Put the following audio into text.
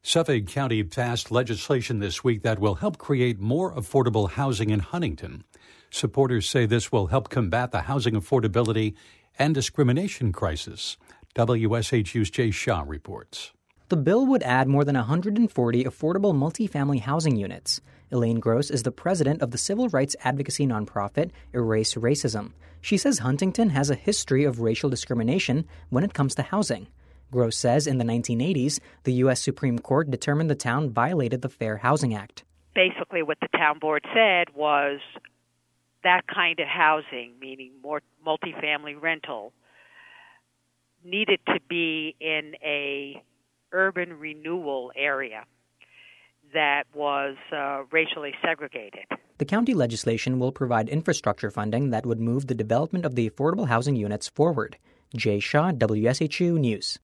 Suffolk County passed legislation this week that will help create more affordable housing in Huntington. Supporters say this will help combat the housing affordability and discrimination crisis. WSHU's Jay Shaw reports. The bill would add more than 140 affordable multifamily housing units. Elaine Gross is the president of the civil rights advocacy nonprofit Erase Racism. She says Huntington has a history of racial discrimination when it comes to housing. Gross says in the 1980s, the U.S. Supreme Court determined the town violated the Fair Housing Act. Basically, what the town board said was that kind of housing, meaning more multifamily rental, needed to be in a urban renewal area that was racially segregated. The county legislation will provide infrastructure funding that would move the development of the affordable housing units forward. Jay Shaw, WSHU News.